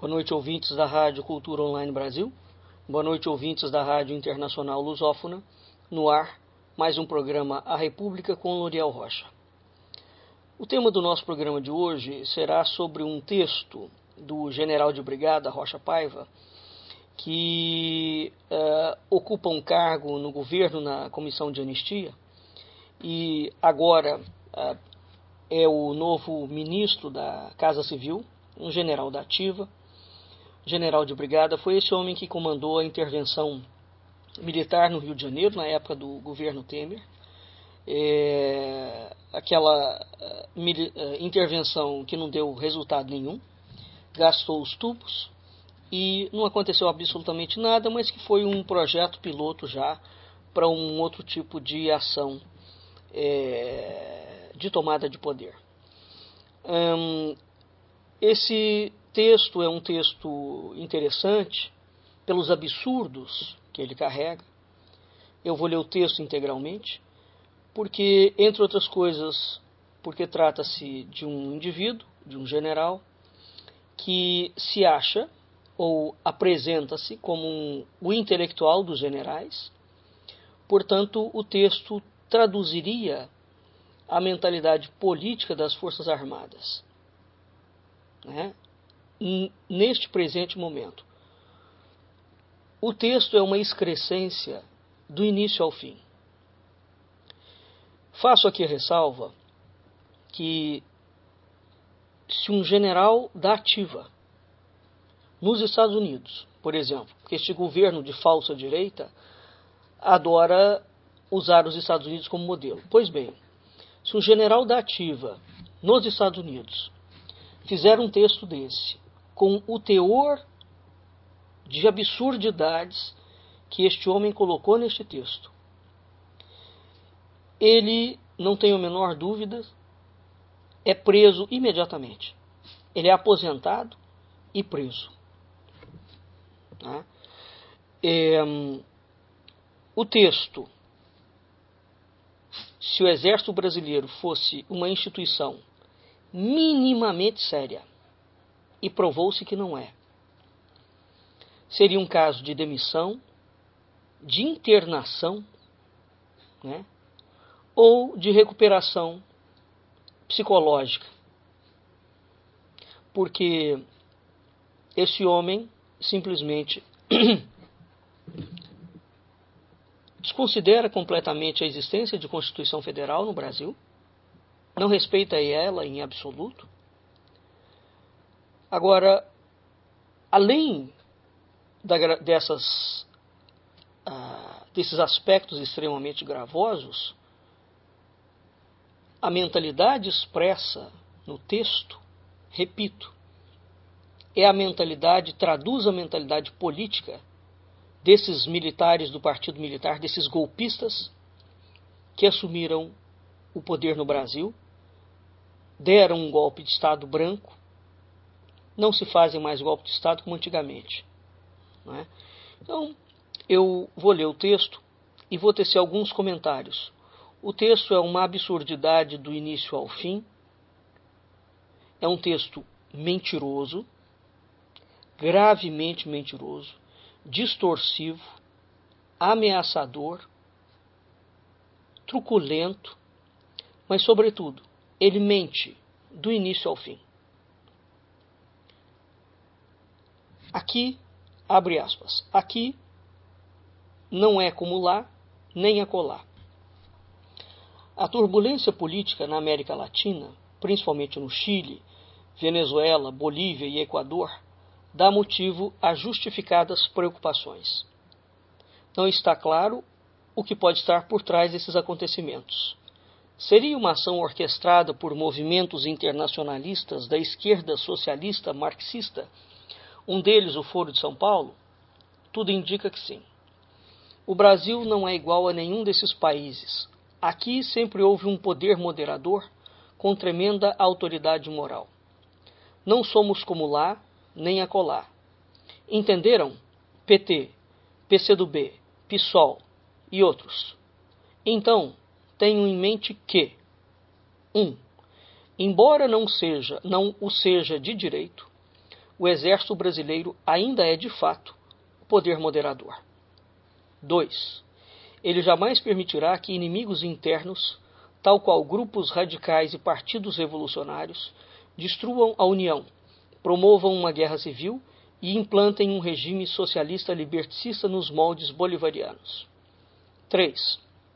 Boa noite, ouvintes da Rádio Cultura Online Brasil. Boa noite, ouvintes da Rádio Internacional Lusófona. No ar, mais um programa A República com Loriel Rocha. O tema do nosso programa de hoje será sobre um texto do general de brigada Rocha Paiva, que ocupa um cargo no governo na Comissão de Anistia e agora é o novo ministro da Casa Civil, um general da ativa. General de brigada foi esse homem que comandou a intervenção militar no Rio de Janeiro, na época do governo Temer. Aquela intervenção que não deu resultado nenhum, gastou os tubos e não aconteceu absolutamente nada, mas que foi um projeto piloto já para um outro tipo de ação de tomada de poder. Esse texto é um texto interessante pelos absurdos que ele carrega. Eu vou ler o texto integralmente, porque, entre outras coisas, porque trata-se de um indivíduo, de um general, que se acha ou apresenta-se como o intelectual dos generais. Portanto, o texto traduziria a mentalidade política das Forças Armadas, né? Neste presente momento. O texto é uma excrescência do início ao fim. Faço aqui a ressalva que se um general da ativa nos Estados Unidos, por exemplo, que este governo de falsa direita adora usar os Estados Unidos como modelo. Pois bem, se um general da ativa nos Estados Unidos fizer um texto desse, com o teor de absurdidades que este homem colocou neste texto, ele, não tenho a menor dúvida, é preso imediatamente. Ele é aposentado e preso. Tá? O texto, se o Exército Brasileiro fosse uma instituição minimamente séria, e provou-se que não é, seria um caso de demissão, de internação, né, ou de recuperação psicológica. Porque esse homem simplesmente desconsidera completamente a existência de Constituição Federal no Brasil, não respeita ela em absoluto. Agora, além desses aspectos extremamente gravosos, a mentalidade expressa no texto, repito, traduz a mentalidade política desses militares do Partido Militar, desses golpistas que assumiram o poder no Brasil, deram um golpe de Estado branco. Não se fazem mais golpe de Estado como antigamente, não é? Então, eu vou ler o texto e vou tecer alguns comentários. O texto é uma absurdidade do início ao fim. É um texto mentiroso, gravemente mentiroso, distorsivo, ameaçador, truculento, mas, sobretudo, ele mente do início ao fim. Aqui, abre aspas, aqui não é como lá, nem acolá. A turbulência política na América Latina, principalmente no Chile, Venezuela, Bolívia e Equador, dá motivo a justificadas preocupações. Não está claro o que pode estar por trás desses acontecimentos. Seria uma ação orquestrada por movimentos internacionalistas da esquerda socialista marxista, um deles o Foro de São Paulo? Tudo indica que sim. O Brasil não é igual a nenhum desses países. Aqui sempre houve um poder moderador com tremenda autoridade moral. Não somos como lá, nem acolá. Entenderam? PT, PCdoB, PSOL e outros. Então, tenham em mente que 1. Embora não o seja de direito, o exército brasileiro ainda é, de fato, o poder moderador. 2. Ele jamais permitirá que inimigos internos, tal qual grupos radicais e partidos revolucionários, destruam a União, promovam uma guerra civil e implantem um regime socialista liberticista nos moldes bolivarianos. 3.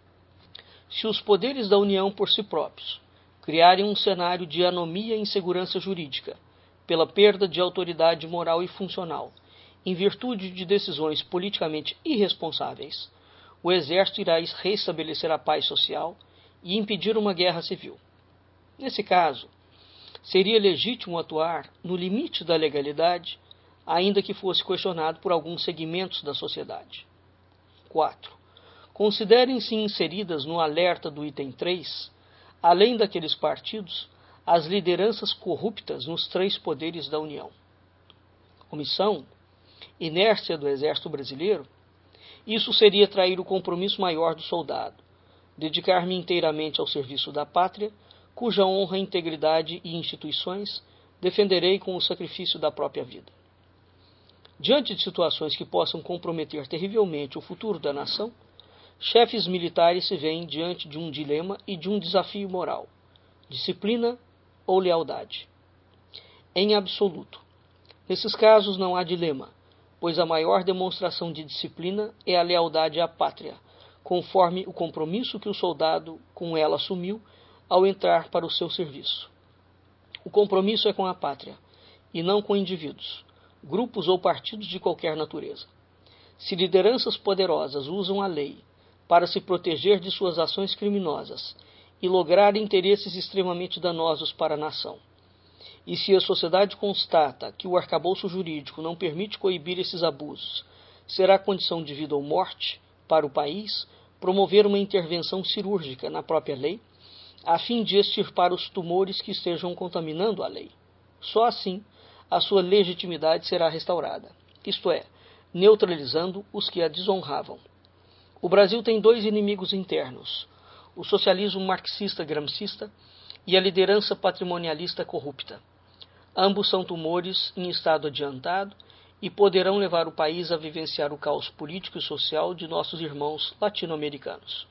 Se os poderes da União por si próprios criarem um cenário de anomia e insegurança jurídica, pela perda de autoridade moral e funcional, em virtude de decisões politicamente irresponsáveis, o exército irá restabelecer a paz social e impedir uma guerra civil. Nesse caso, seria legítimo atuar no limite da legalidade, ainda que fosse questionado por alguns segmentos da sociedade. 4. Considerem-se inseridas no alerta do item 3, além daqueles partidos, as lideranças corruptas nos 3 poderes da União. Omissão, inércia do Exército Brasileiro, isso seria trair o compromisso maior do soldado, dedicar-me inteiramente ao serviço da pátria, cuja honra, integridade e instituições defenderei com o sacrifício da própria vida. Diante de situações que possam comprometer terrivelmente o futuro da nação, chefes militares se veem diante de um dilema e de um desafio moral: disciplina ou lealdade. Em absoluto, nesses casos não há dilema, pois a maior demonstração de disciplina é a lealdade à pátria, conforme o compromisso que o soldado com ela assumiu ao entrar para o seu serviço. O compromisso é com a pátria, e não com indivíduos, grupos ou partidos de qualquer natureza. Se lideranças poderosas usam a lei para se proteger de suas ações criminosas e lograr interesses extremamente danosos para a nação, e se a sociedade constata que o arcabouço jurídico não permite coibir esses abusos, será condição de vida ou morte para o país promover uma intervenção cirúrgica na própria lei, a fim de extirpar os tumores que estejam contaminando a lei. Só assim a sua legitimidade será restaurada, isto é, neutralizando os que a desonravam. O Brasil tem 2 inimigos internos: o socialismo marxista-gramscista e a liderança patrimonialista corrupta. Ambos são tumores em estado adiantado e poderão levar o país a vivenciar o caos político e social de nossos irmãos latino-americanos.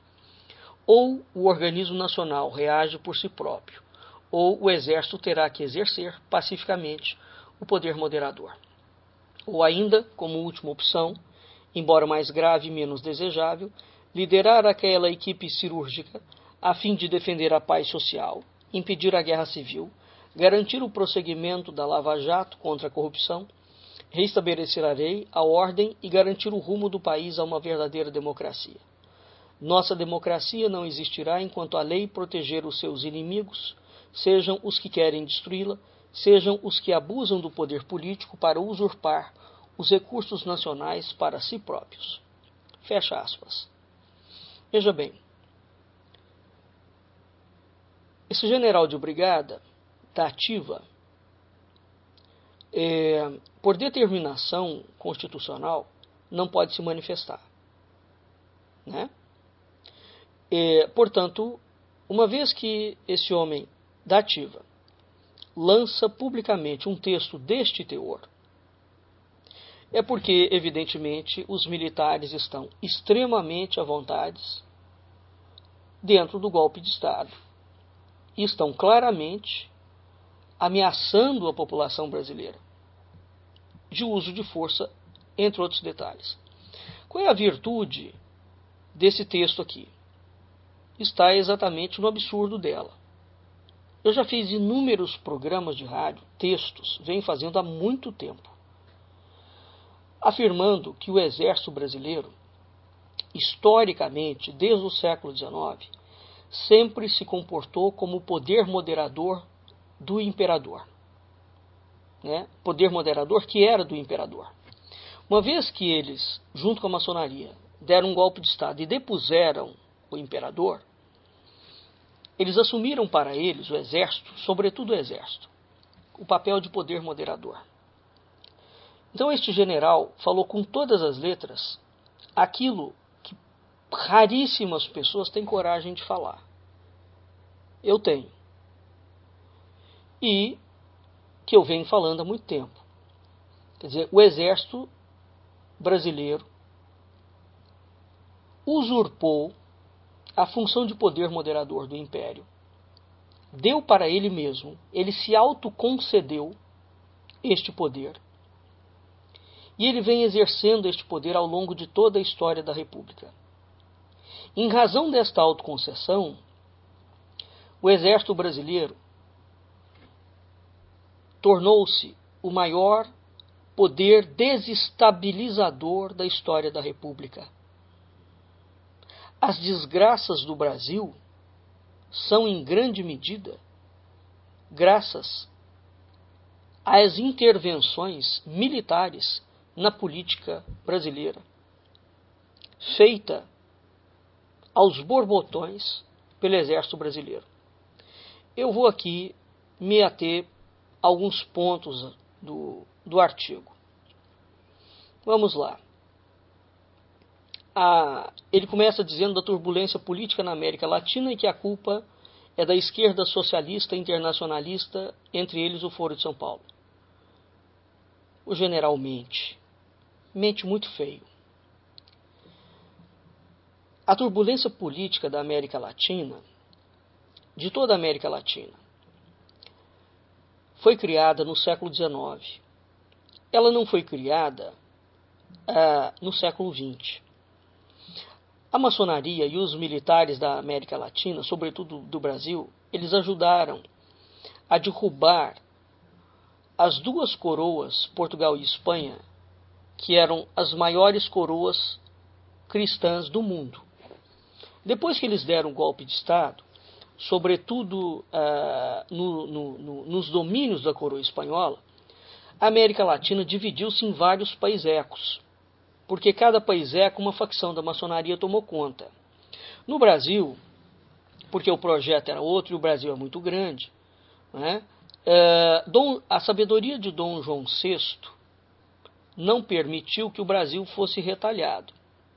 Ou o organismo nacional reage por si próprio, ou o exército terá que exercer pacificamente o poder moderador. Ou ainda, como última opção, embora mais grave e menos desejável, liderar aquela equipe cirúrgica a fim de defender a paz social, impedir a guerra civil, garantir o prosseguimento da Lava Jato contra a corrupção, restabelecer a lei, a ordem e garantir o rumo do país a uma verdadeira democracia. Nossa democracia não existirá enquanto a lei proteger os seus inimigos, sejam os que querem destruí-la, sejam os que abusam do poder político para usurpar os recursos nacionais para si próprios. Fecha aspas. Veja bem, esse general de brigada da ativa, por determinação constitucional, não pode se manifestar, né? Portanto, uma vez que esse homem da ativa lança publicamente um texto deste teor, é porque, evidentemente, os militares estão extremamente à vontade dentro do golpe de Estado e estão claramente ameaçando a população brasileira de uso de força, entre outros detalhes. Qual é a virtude desse texto aqui? Está exatamente no absurdo dela. Eu já fiz inúmeros programas de rádio, textos, venho fazendo há muito tempo, afirmando que o exército brasileiro, historicamente, desde o século XIX, sempre se comportou como o poder moderador do imperador. Né? Poder moderador que era do imperador. Uma vez que eles, junto com a maçonaria, deram um golpe de Estado e depuseram o imperador, eles assumiram para eles, o exército, sobretudo o exército, o papel de poder moderador. Então este general falou com todas as letras aquilo que raríssimas pessoas têm coragem de falar. Eu tenho. E que eu venho falando há muito tempo. Quer dizer, o exército brasileiro usurpou a função de poder moderador do Império, deu para ele mesmo, ele se autoconcedeu este poder, e ele vem exercendo este poder ao longo de toda a história da República. Em razão desta autoconcessão, o exército brasileiro tornou-se o maior poder desestabilizador da história da República. As desgraças do Brasil são, em grande medida, graças às intervenções militares na política brasileira, feita aos borbotões pelo exército brasileiro. Eu vou aqui me ater a alguns pontos do artigo. Vamos lá. Ele começa dizendo da turbulência política na América Latina e que a culpa é da esquerda socialista internacionalista, entre eles o Foro de São Paulo. O general mente muito feio. A turbulência política da América Latina, de toda a América Latina, foi criada no século XIX. Ela não foi criada no século XX. A maçonaria e os militares da América Latina, sobretudo do Brasil, eles ajudaram a derrubar as duas coroas, Portugal e Espanha, que eram as maiores coroas cristãs do mundo. Depois que eles deram um golpe de Estado, sobretudo nos domínios da coroa espanhola, a América Latina dividiu-se em vários paísecos, porque cada paíseco, uma facção da maçonaria tomou conta. No Brasil, porque o projeto era outro e o Brasil é muito grande, né, a sabedoria de Dom João VI não permitiu que o Brasil fosse retalhado.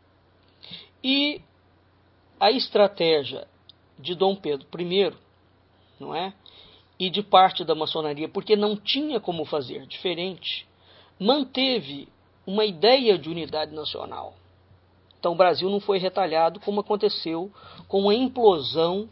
E a estratégia de Dom Pedro I, não é? E de parte da maçonaria, porque não tinha como fazer diferente, manteve uma ideia de unidade nacional. Então o Brasil não foi retalhado como aconteceu com a implosão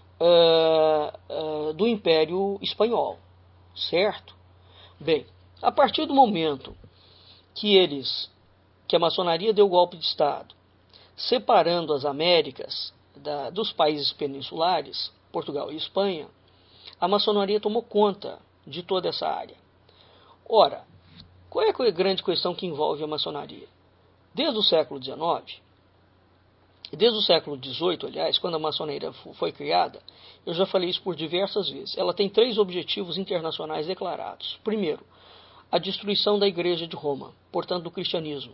do Império Espanhol, certo? Bem, a partir do momento que a maçonaria deu golpe de Estado, separando as Américas dos países peninsulares, Portugal e Espanha, a maçonaria tomou conta de toda essa área. Ora, qual é a grande questão que envolve a maçonaria? Desde o século XIX, desde o século XVIII, aliás, quando a maçonaria foi criada, eu já falei isso por diversas vezes, ela tem 3 objetivos internacionais declarados. Primeiro, a destruição da Igreja de Roma, portanto do cristianismo.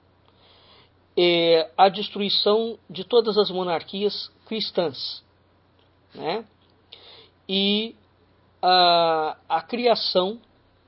A destruição de todas as monarquias cristãs, né? E a criação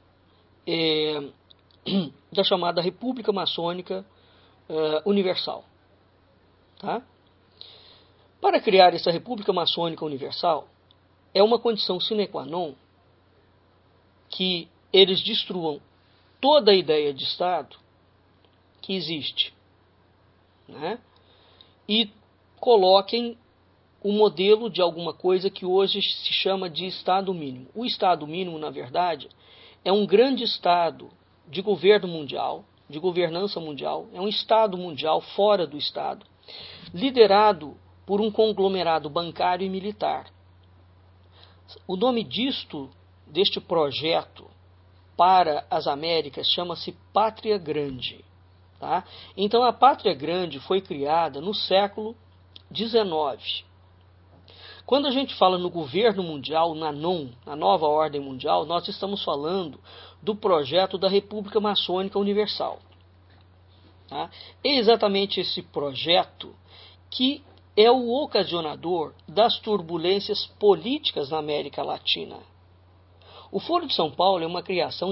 da chamada República Maçônica Universal. Tá? Para criar essa República Maçônica Universal, é uma condição sine qua non que eles destruam toda a ideia de Estado que existe, né? E coloquem o modelo de alguma coisa que hoje se chama de Estado mínimo. O Estado mínimo, na verdade, é um grande Estado de governo mundial, de governança mundial, é um Estado mundial fora do Estado, liderado por um conglomerado bancário e militar. O nome deste projeto para as Américas chama-se Pátria Grande. Tá? Então a Pátria Grande foi criada no século XIX. Quando a gente fala no governo mundial, na nova ordem mundial, nós estamos falando do projeto da República Maçônica Universal. Tá? É exatamente esse projeto que é o ocasionador das turbulências políticas na América Latina. O Foro de São Paulo é uma criação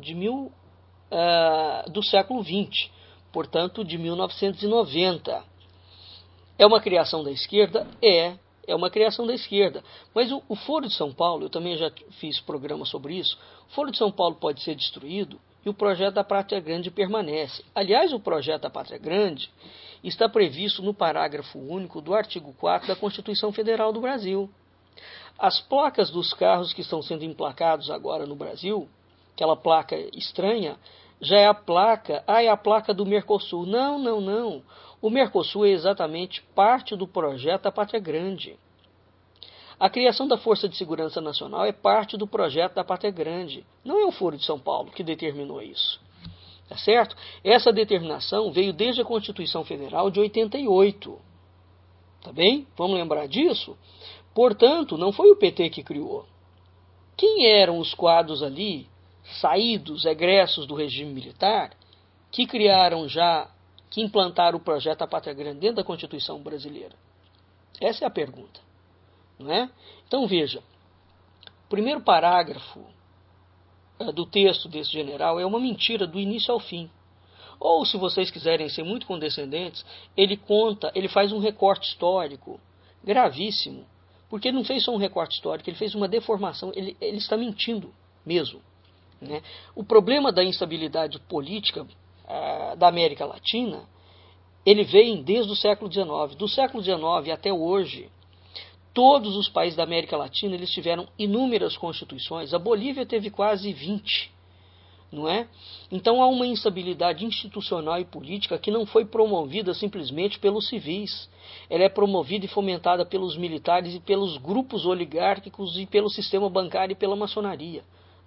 do século XX, portanto de 1990. É uma criação da esquerda? É uma criação da esquerda. Mas o Foro de São Paulo, eu também já fiz programa sobre isso, o Foro de São Paulo pode ser destruído e o projeto da Pátria Grande permanece. Aliás, o projeto da Pátria Grande está previsto no parágrafo único do artigo 4 da Constituição Federal do Brasil. As placas dos carros que estão sendo emplacados agora no Brasil, aquela placa estranha, já é a placa, é a placa do Mercosul. Não, não, não. O Mercosul é exatamente parte do projeto da Pátria Grande. A criação da Força de Segurança Nacional é parte do projeto da Pátria Grande. Não é o Foro de São Paulo que determinou isso. Tá certo? Essa determinação veio desde a Constituição Federal de 88. Tá bem? Vamos lembrar disso? Portanto, não foi o PT que criou. Quem eram os quadros ali, saídos, egressos do regime militar, que criaram já, que implantaram o projeto da Pátria Grande dentro da Constituição brasileira? Essa é a pergunta. Não é? Então veja, o primeiro parágrafo do texto desse general é uma mentira do início ao fim. Ou, se vocês quiserem ser muito condescendentes, ele faz um recorte histórico gravíssimo, porque ele não fez só um recorte histórico, ele fez uma deformação, ele está mentindo mesmo. Né? O problema da instabilidade política da América Latina, ele vem desde o século XIX. Do século XIX até hoje, todos os países da América Latina eles tiveram inúmeras constituições. A Bolívia teve quase 20, não é? Então há uma instabilidade institucional e política que não foi promovida simplesmente pelos civis. Ela é promovida e fomentada pelos militares e pelos grupos oligárquicos e pelo sistema bancário e pela maçonaria,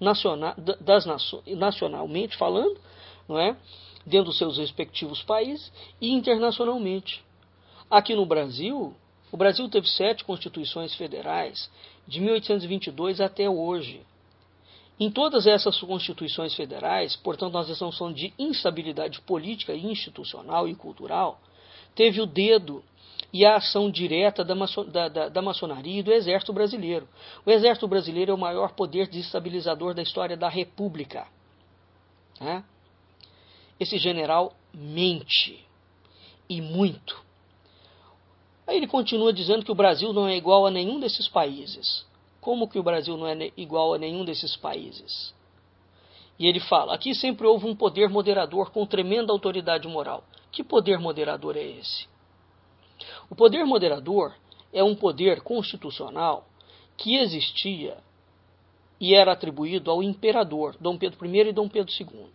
nacionalmente falando, não é? Dentro dos seus respectivos países e internacionalmente. Aqui no Brasil, o Brasil teve 7 constituições federais, de 1822 até hoje. Em todas essas constituições federais, portanto, nós estamos falando de instabilidade política, institucional e cultural, teve o dedo e a ação direta da maçonaria e do Exército Brasileiro. O Exército Brasileiro é o maior poder desestabilizador da história da República. Né? Esse general mente, e muito. Aí ele continua dizendo que o Brasil não é igual a nenhum desses países. Como que o Brasil não é igual a nenhum desses países? E ele fala, aqui sempre houve um poder moderador com tremenda autoridade moral. Que poder moderador é esse? O poder moderador é um poder constitucional que existia e era atribuído ao imperador, Dom Pedro I e Dom Pedro II.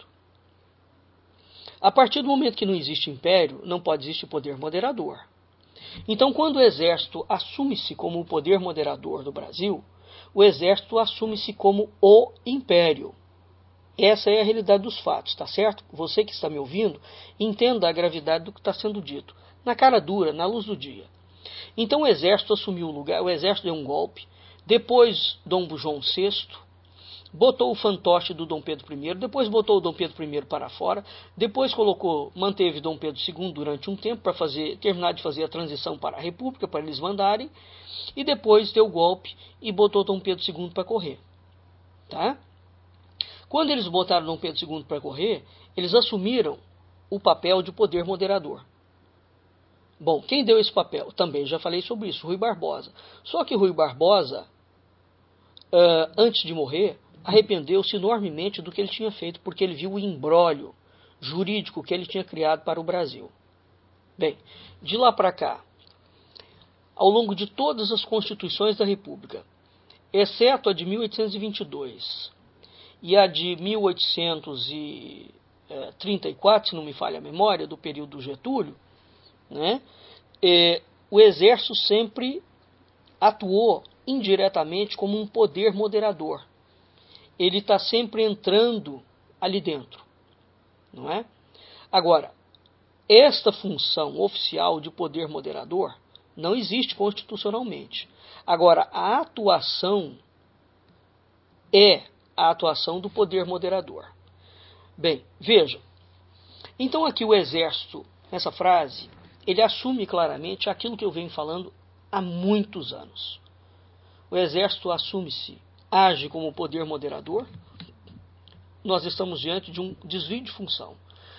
A partir do momento que não existe império, não pode existir poder moderador. Então, quando o exército assume-se como o poder moderador do Brasil, o exército assume-se como o império. Essa é a realidade dos fatos, tá certo? Você que está me ouvindo, entenda a gravidade do que está sendo dito. Na cara dura, na luz do dia. Então o exército assumiu o lugar, o exército deu um golpe, depois Dom João VI botou o fantoche do Dom Pedro I, depois botou o Dom Pedro I para fora, depois manteve Dom Pedro II durante um tempo para terminar de fazer a transição para a República, para eles mandarem, e depois deu o golpe e botou Dom Pedro II para correr. Tá? Quando eles botaram Dom Pedro II para correr, eles assumiram o papel de poder moderador. Bom, quem deu esse papel? Também já falei sobre isso, Rui Barbosa. Só que Rui Barbosa, antes de morrer, arrependeu-se enormemente do que ele tinha feito, porque ele viu o imbróglio jurídico que ele tinha criado para o Brasil. Bem, de lá para cá, ao longo de todas as constituições da República, exceto a de 1822 e a de 1834, se não me falha a memória, do período do Getúlio, né, o exército sempre atuou indiretamente como um poder moderador. Ele está sempre entrando ali dentro, não é? Agora, esta função oficial de poder moderador não existe constitucionalmente. Agora, a atuação é a atuação do poder moderador. Bem, vejam. Então aqui o exército, nessa frase, ele assume claramente aquilo que eu venho falando há muitos anos. O exército age como poder moderador. Nós estamos diante de um desvio de função.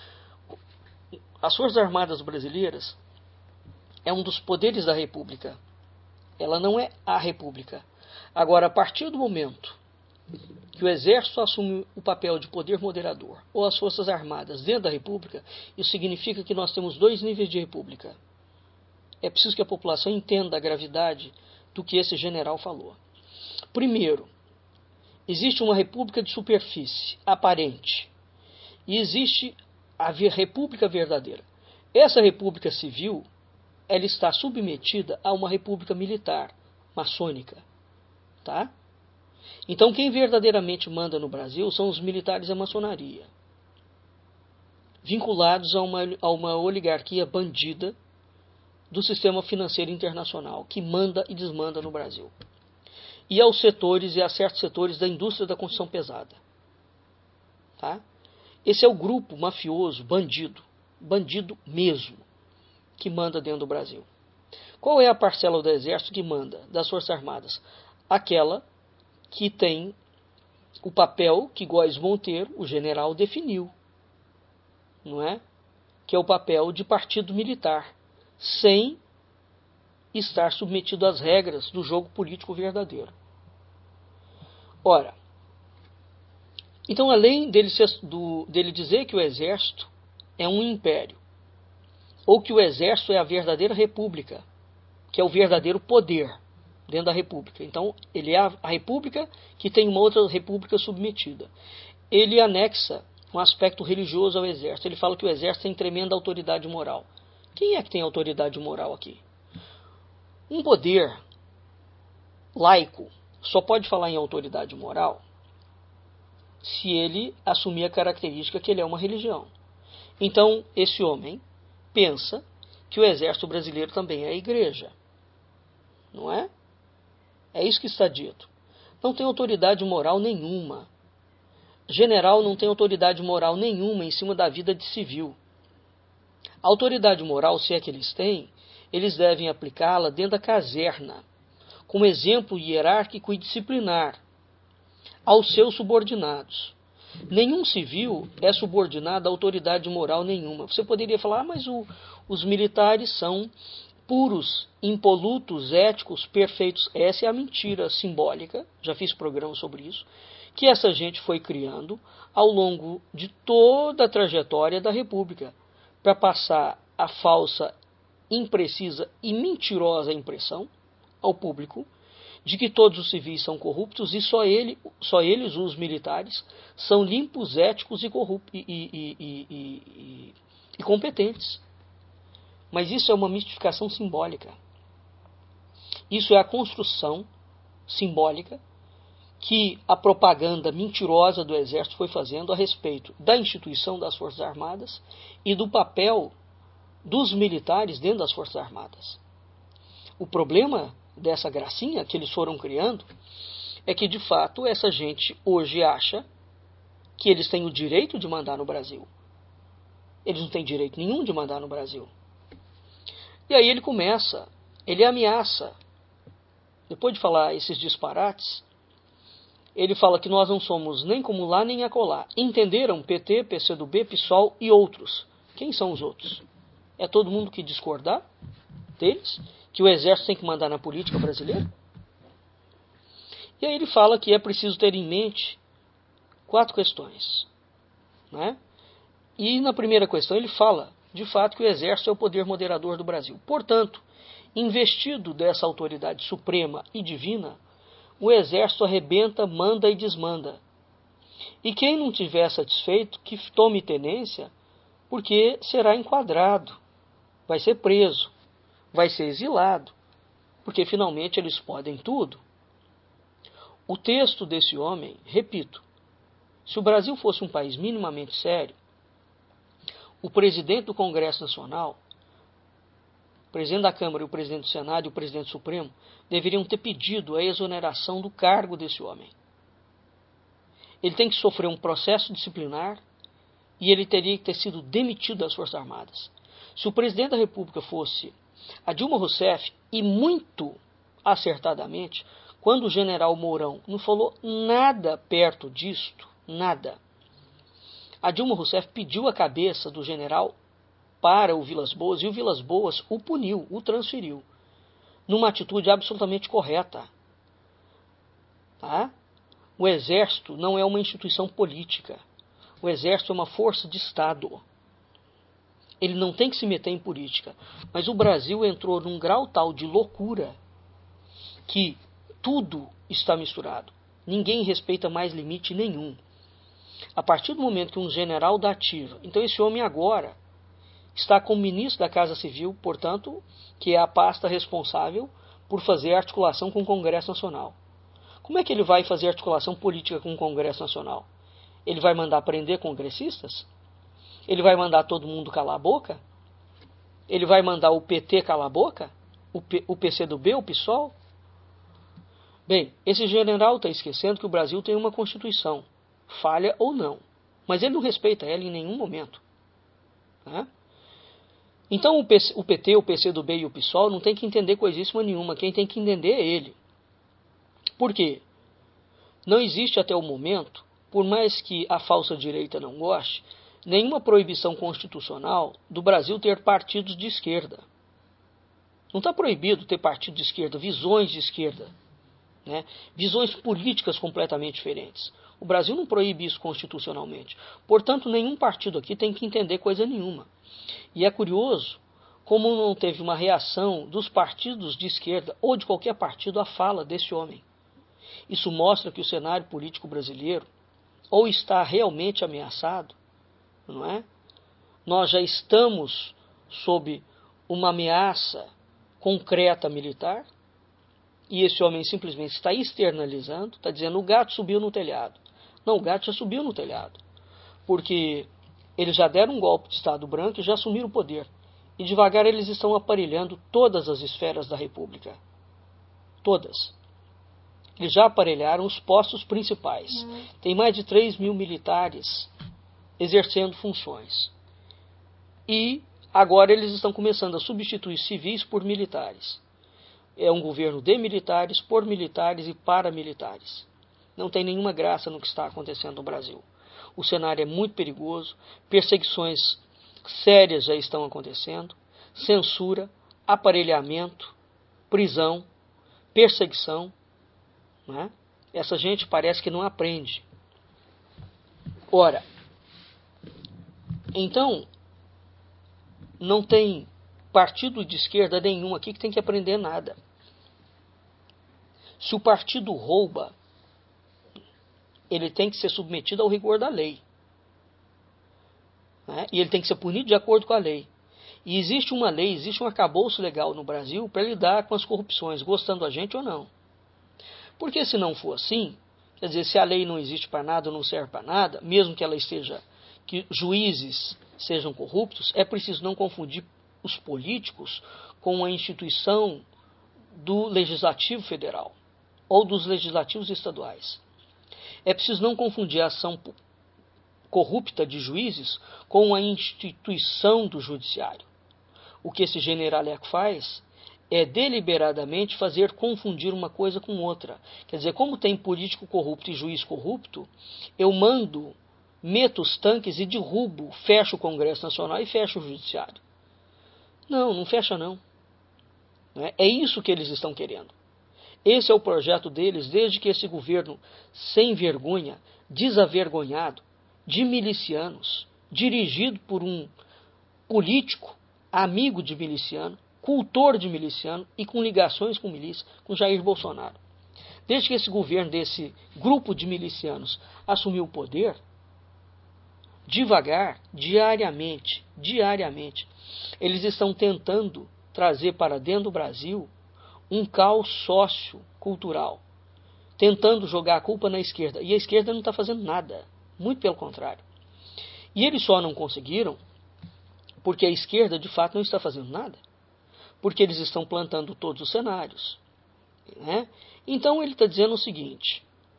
As Forças Armadas Brasileiras é um dos poderes da República. Ela não é a República. Agora, a partir do momento que o Exército assume o papel de poder moderador, ou as Forças Armadas dentro da República, isso significa que nós temos dois níveis de República. É preciso que a população entenda a gravidade do que esse general falou. Primeiro, existe uma república de superfície, aparente, e existe a república verdadeira. Essa república civil, ela está submetida a uma república militar, maçônica, tá? Então quem verdadeiramente manda no Brasil são os militares da maçonaria, vinculados a uma oligarquia bandida do sistema financeiro internacional, que manda e desmanda no Brasil. E aos setores e a certos setores da indústria da construção pesada. Tá? Esse é o grupo mafioso, bandido mesmo, que manda dentro do Brasil. Qual é a parcela do Exército que manda, das Forças Armadas? Aquela que tem o papel que Góes Monteiro, o general, definiu, não é? Que é o papel de partido militar, sem estar submetido às regras do jogo político verdadeiro. Ora, então além dele dizer que o Exército é um império, ou que o Exército é a verdadeira república, que é o verdadeiro poder dentro da república. Então, ele é a república que tem uma outra república submetida. Ele anexa um aspecto religioso ao Exército. Ele fala que o Exército tem tremenda autoridade moral. Quem é que tem autoridade moral aqui? Um poder laico só pode falar em autoridade moral se ele assumir a característica que ele é uma religião. Então, esse homem pensa que o Exército brasileiro também é a igreja. Não é? É isso que está dito. Não tem autoridade moral nenhuma. General não tem autoridade moral nenhuma em cima da vida de civil. A autoridade moral, se é que eles têm, eles devem aplicá-la dentro da caserna, como exemplo hierárquico e disciplinar, aos seus subordinados. Nenhum civil é subordinado a autoridade moral nenhuma. Você poderia falar, mas os militares são puros, impolutos, éticos, perfeitos. Essa é a mentira simbólica, já fiz programa sobre isso, que essa gente foi criando ao longo de toda a trajetória da República, para passar a falsa, imprecisa e mentirosa impressão ao público de que todos os civis são corruptos e só eles, os militares, são limpos, éticos e competentes. Mas isso é uma mistificação simbólica. Isso é a construção simbólica que a propaganda mentirosa do Exército foi fazendo a respeito da instituição das Forças Armadas e do papel dos militares dentro das Forças Armadas. O problema dessa gracinha que eles foram criando é que, de fato, essa gente hoje acha que eles têm o direito de mandar no Brasil. Eles não têm direito nenhum de mandar no Brasil. E aí ele ameaça, depois de falar esses disparates, ele fala que nós não somos nem como lá nem acolá. Entenderam? PT, PCdoB, PSOL e outros. Quem são os outros? É todo mundo que discordar deles? Que o Exército tem que mandar na política brasileira? E aí ele fala que é preciso ter em mente 4 questões. Né? E na primeira questão ele fala, de fato, que o Exército é o poder moderador do Brasil. Portanto, investido dessa autoridade suprema e divina, o Exército arrebenta, manda e desmanda. E quem não tiver satisfeito, que tome tenência, porque será enquadrado, vai ser preso, vai ser exilado, porque finalmente eles podem tudo. O texto desse homem, repito, se o Brasil fosse um país minimamente sério, o presidente do Congresso Nacional, o presidente da Câmara, o presidente do Senado e o presidente Supremo deveriam ter pedido a exoneração do cargo desse homem. Ele tem que sofrer um processo disciplinar e ele teria que ter sido demitido das Forças Armadas. Se o presidente da República fosse a Dilma Rousseff, e muito acertadamente, quando o general Mourão não falou nada perto disto, nada, a Dilma Rousseff pediu a cabeça do general para o Vilas Boas, e o Vilas Boas o puniu, o transferiu, numa atitude absolutamente correta. Tá? O Exército não é uma instituição política. O Exército é uma força de Estado. Ele não tem que se meter em política. Mas o Brasil entrou num grau tal de loucura que tudo está misturado. Ninguém respeita mais limite nenhum. A partir do momento que um general dá tiro, então esse homem agora está como ministro da Casa Civil, portanto, que é a pasta responsável por fazer articulação com o Congresso Nacional. Como é que ele vai fazer articulação política com o Congresso Nacional? Ele vai mandar prender congressistas? Ele vai mandar todo mundo calar a boca? Ele vai mandar o PT calar a boca? O PCdoB, o PSOL? Bem, esse general está esquecendo que o Brasil tem uma Constituição, falha ou não, mas ele não respeita ela em nenhum momento. Né? Então o PT, o PCdoB e o PSOL não tem que entender coisíssima nenhuma, quem tem que entender é ele. Por quê? Não existe até o momento, por mais que a falsa direita não goste, nenhuma proibição constitucional do Brasil ter partidos de esquerda. Não está proibido ter partido de esquerda, visões de esquerda, né? Visões políticas completamente diferentes. O Brasil não proíbe isso constitucionalmente. Portanto, nenhum partido aqui tem que entender coisa nenhuma. E é curioso como não teve uma reação dos partidos de esquerda ou de qualquer partido à fala desse homem. Isso mostra que o cenário político brasileiro ou está realmente ameaçado, não é? Nós já estamos sob uma ameaça concreta militar e esse homem simplesmente está externalizando, está dizendo o gato subiu no telhado. Não, o gato já subiu no telhado, porque eles já deram um golpe de Estado branco e já assumiram o poder. E devagar eles estão aparelhando todas as esferas da República. Todas. Eles já aparelharam os postos principais. Tem mais de 3 mil militares exercendo funções. E agora eles estão começando a substituir civis por militares. É um governo de militares, por militares e para militares. Não tem nenhuma graça no que está acontecendo no Brasil. O cenário é muito perigoso, perseguições sérias já estão acontecendo, censura, aparelhamento, prisão, perseguição. Né? Essa gente parece que não aprende. Ora, então, não tem partido de esquerda nenhum aqui que tem que aprender nada. Se o partido rouba, ele tem que ser submetido ao rigor da lei. Né? E ele tem que ser punido de acordo com a lei. E existe uma lei, existe um arcabouço legal no Brasil para lidar com as corrupções, gostando a gente ou não. Porque se não for assim, quer dizer, se a lei não existe para nada, não serve para nada, mesmo que ela esteja, que juízes sejam corruptos, é preciso não confundir os políticos com a instituição do Legislativo Federal ou dos legislativos estaduais. É preciso não confundir a ação corrupta de juízes com a instituição do judiciário. O que esse generaleco faz é deliberadamente fazer confundir uma coisa com outra. Quer dizer, como tem político corrupto e juiz corrupto, eu meto os tanques e derrubo, fecho o Congresso Nacional e fecho o Judiciário. Não, não fecha não. É isso que eles estão querendo. Esse é o projeto deles desde que esse governo sem vergonha, desavergonhado, de milicianos, dirigido por um político, amigo de miliciano, cultor de miliciano e com ligações com milícia, com Jair Bolsonaro. Desde que esse governo desse grupo de milicianos assumiu o poder, devagar, diariamente, eles estão tentando trazer para dentro do Brasil um caos sociocultural, tentando jogar a culpa na esquerda. E a esquerda não está fazendo nada, muito pelo contrário. E eles só não conseguiram porque a esquerda, de fato, não está fazendo nada. Porque eles estão plantando todos os cenários. Né? Então ele está dizendo o seguinte: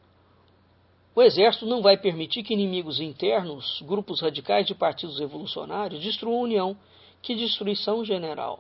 o Exército não vai permitir que inimigos internos, grupos radicais de partidos revolucionários, destruam a União. Que destruição general!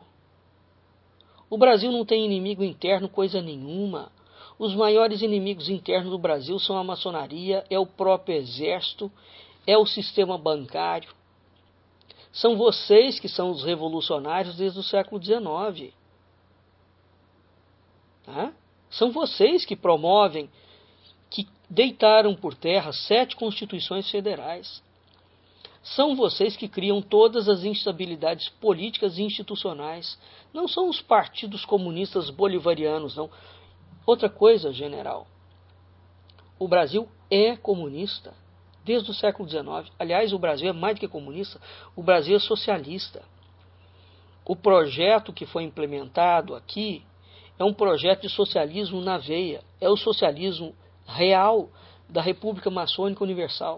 O Brasil não tem inimigo interno coisa nenhuma. Os maiores inimigos internos do Brasil são a maçonaria, é o próprio Exército, é o sistema bancário. São vocês que são os revolucionários desde o século XIX. Tá? São vocês que promovem, que deitaram por terra 7 constituições federais. São vocês que criam todas as instabilidades políticas e institucionais. Não são os partidos comunistas bolivarianos, não. Outra coisa, general. O Brasil é comunista desde o século XIX. Aliás, o Brasil é mais do que comunista. O Brasil é socialista. O projeto que foi implementado aqui é um projeto de socialismo na veia. É o socialismo real da República Maçônica Universal.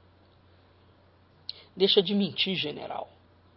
Deixa de mentir, general.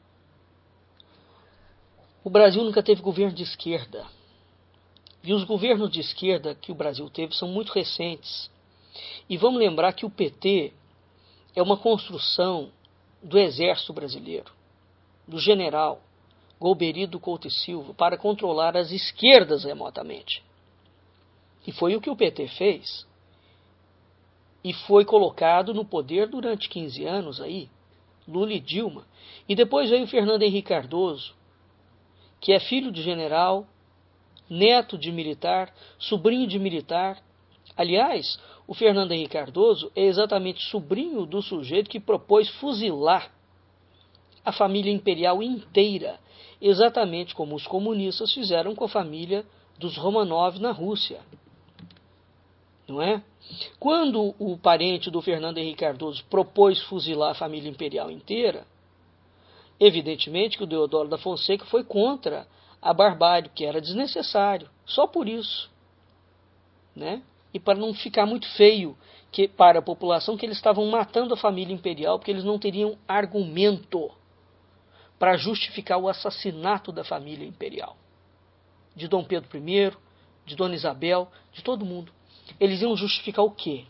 O Brasil nunca teve governo de esquerda. E os governos de esquerda que o Brasil teve são muito recentes. E vamos lembrar que o PT é uma construção do Exército Brasileiro, do general Golbery do Couto e Silva, para controlar as esquerdas remotamente. E foi o que o PT fez. E foi colocado no poder durante 15 anos aí, Lula e Dilma. E depois veio Fernando Henrique Cardoso, que é filho de general, neto de militar, sobrinho de militar. Aliás, o Fernando Henrique Cardoso é exatamente sobrinho do sujeito que propôs fuzilar a família imperial inteira, exatamente como os comunistas fizeram com a família dos Romanov na Rússia. Não é? Quando o parente do Fernando Henrique Cardoso propôs fuzilar a família imperial inteira, evidentemente que o Deodoro da Fonseca foi contra a barbárie, que era desnecessário, só por isso, né? E para não ficar muito feio para a população que eles estavam matando a família imperial, porque eles não teriam argumento para justificar o assassinato da família imperial, de Dom Pedro I, de Dona Isabel, de todo mundo. Eles iam justificar o quê?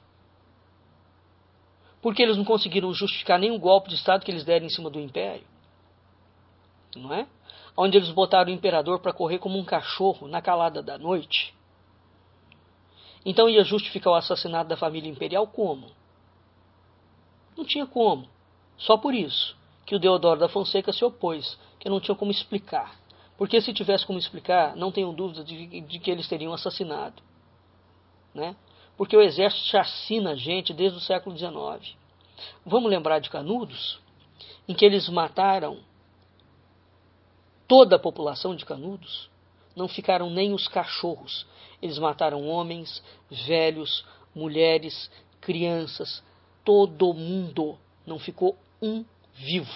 Porque eles não conseguiram justificar nenhum golpe de Estado que eles deram em cima do Império. Não é? Onde eles botaram o imperador para correr como um cachorro na calada da noite. Então ia justificar o assassinato da família imperial como? Não tinha como. Só por isso que o Deodoro da Fonseca se opôs, que não tinha como explicar. Porque se tivesse como explicar, não tenho dúvida de que eles teriam assassinado. Né? Porque o exército chacina a gente desde o século XIX. Vamos lembrar de Canudos, em que eles mataram toda a população de Canudos. Não ficaram nem os cachorros. Eles mataram homens, velhos, mulheres, crianças, todo mundo. Não ficou um vivo.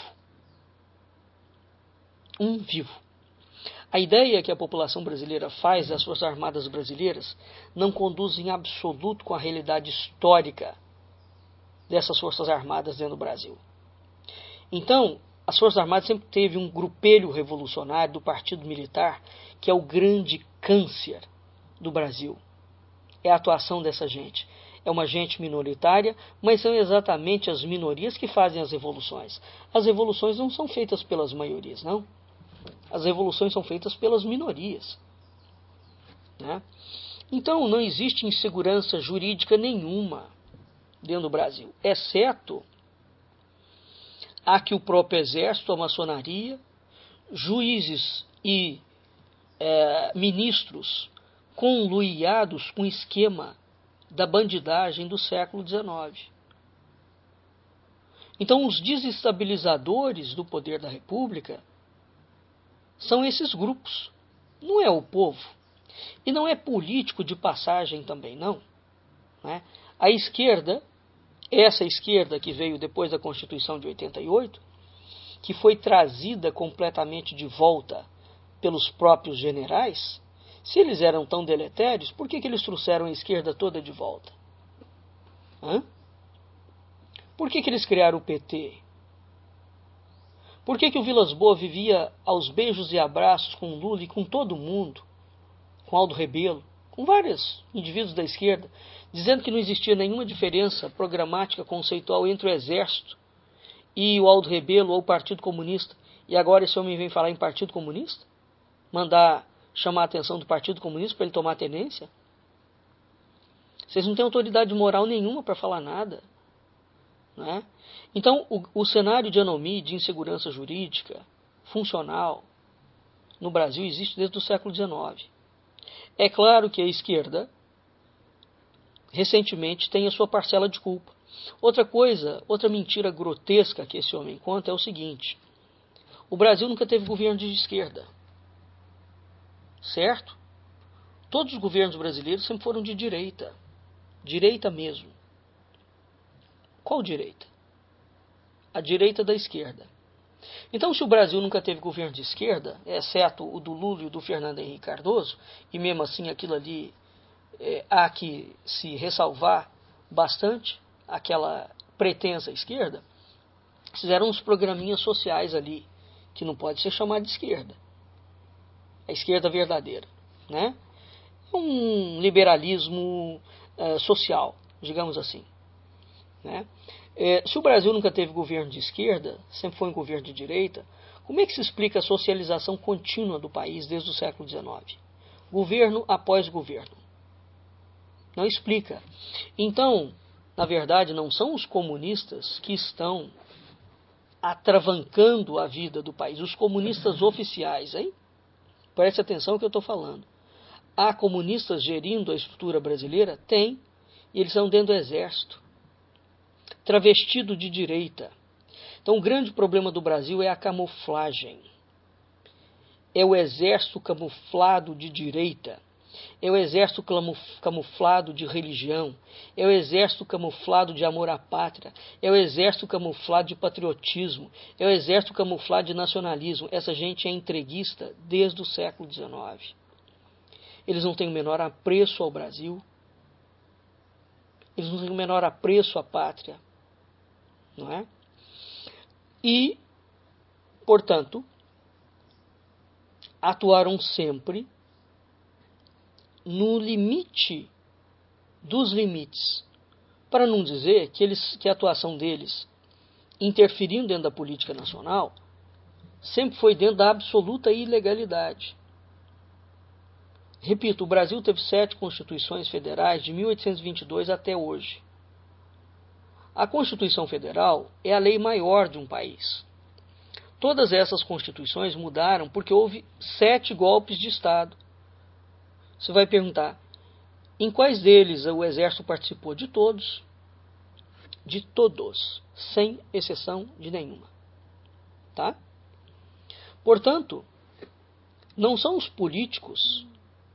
Um vivo. A ideia que a população brasileira faz das Forças Armadas brasileiras não conduz em absoluto com a realidade histórica dessas Forças Armadas dentro do Brasil. Então, as Forças Armadas sempre teve um grupelho revolucionário do Partido Militar, que é o grande câncer do Brasil. É a atuação dessa gente. É uma gente minoritária, mas são exatamente as minorias que fazem as revoluções. As revoluções não são feitas pelas maiorias, não. As revoluções são feitas pelas minorias. Né? Então, não existe insegurança jurídica nenhuma dentro do Brasil, exceto a que o próprio exército, a maçonaria, juízes e ministros conluiados com o esquema da bandidagem do século XIX. Então, os desestabilizadores do poder da República são esses grupos, não é o povo. E não é político de passagem também, não. Né? A esquerda, essa esquerda que veio depois da Constituição de 88, que foi trazida completamente de volta pelos próprios generais, se eles eram tão deletérios, por que eles trouxeram a esquerda toda de volta? Hã? Por que eles criaram o PT? Por que o Vilas Boas vivia aos beijos e abraços com o Lula e com todo mundo, com Aldo Rebelo, com vários indivíduos da esquerda, dizendo que não existia nenhuma diferença programática, conceitual entre o Exército e o Aldo Rebelo ou o Partido Comunista, e agora esse homem vem falar em Partido Comunista? Chamar a atenção do Partido Comunista para ele tomar tenência? Vocês não têm autoridade moral nenhuma para falar nada. Né? Então, o cenário de anomia, de insegurança jurídica, funcional, no Brasil existe desde o século XIX. É claro que a esquerda recentemente, tem a sua parcela de culpa. Outra coisa, outra mentira grotesca que esse homem conta é o seguinte: o Brasil nunca teve governo de esquerda, certo? Todos os governos brasileiros sempre foram de direita, direita mesmo. Qual direita? A direita da esquerda. Então, se o Brasil nunca teve governo de esquerda, exceto o do Lula e o do Fernando Henrique Cardoso, e mesmo assim aquilo ali há que se ressalvar bastante, aquela pretensa esquerda, fizeram uns programinhas sociais ali, que não pode ser chamado de esquerda. A esquerda verdadeira, né? Um liberalismo social, digamos assim, né? Se o Brasil nunca teve governo de esquerda, sempre foi um governo de direita, como é que se explica a socialização contínua do país desde o século XIX? Governo após governo. Não explica. Então, na verdade, não são os comunistas que estão atravancando a vida do país. Os comunistas oficiais, hein? Preste atenção no que eu estou falando. Há comunistas gerindo a estrutura brasileira? Tem. E eles são dentro do exército, travestido de direita. Então, o grande problema do Brasil é a camuflagem. É o exército camuflado de direita. É o exército camuflado de religião. É o exército camuflado de amor à pátria. É o exército camuflado de patriotismo. É o exército camuflado de nacionalismo. Essa gente é entreguista desde o século XIX. Eles não têm o menor apreço ao Brasil. Eles não têm o menor apreço à pátria. Não é? E, portanto, atuaram sempre no limite dos limites, para não dizer que a atuação deles, interferindo dentro da política nacional, sempre foi dentro da absoluta ilegalidade. Repito, o Brasil teve 7 constituições federais de 1822 até hoje. A Constituição Federal é a lei maior de um país. Todas essas constituições mudaram porque houve 7 golpes de Estado. Você vai perguntar, em quais deles o Exército participou? De todos. De todos, sem exceção de nenhuma. Tá? Portanto, não são os políticos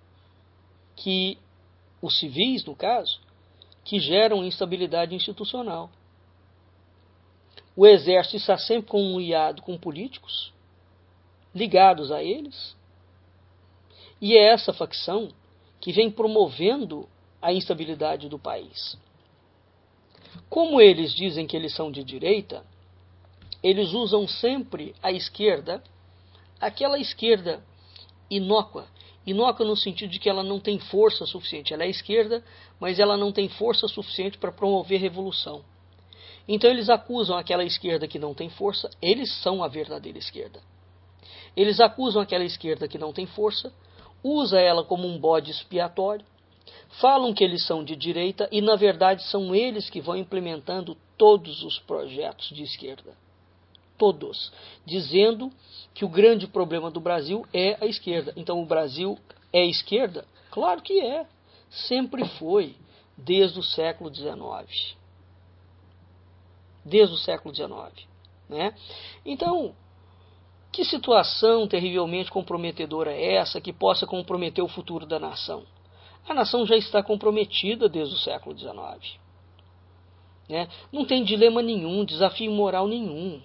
os civis, no caso, que geram instabilidade institucional. O Exército está sempre comunhado com políticos, ligados a eles, e é essa facção que vem promovendo a instabilidade do país. Como eles dizem que eles são de direita, eles usam sempre a esquerda, aquela esquerda inócua. Inócua no sentido de que ela não tem força suficiente. Ela é esquerda, mas ela não tem força suficiente para promover revolução. Então eles acusam aquela esquerda que não tem força, eles são a verdadeira esquerda. Eles acusam aquela esquerda que não tem força, usa ela como um bode expiatório, falam que eles são de direita e na verdade são eles que vão implementando todos os projetos de esquerda. Todos, dizendo que o grande problema do Brasil é a esquerda. Então o Brasil é esquerda? Claro que é. Sempre foi, desde o século XIX. Desde o século XIX. Né? Então, que situação terrivelmente comprometedora é essa que possa comprometer o futuro da nação? A nação já está comprometida desde o século XIX. Né? Não tem dilema nenhum, desafio moral nenhum.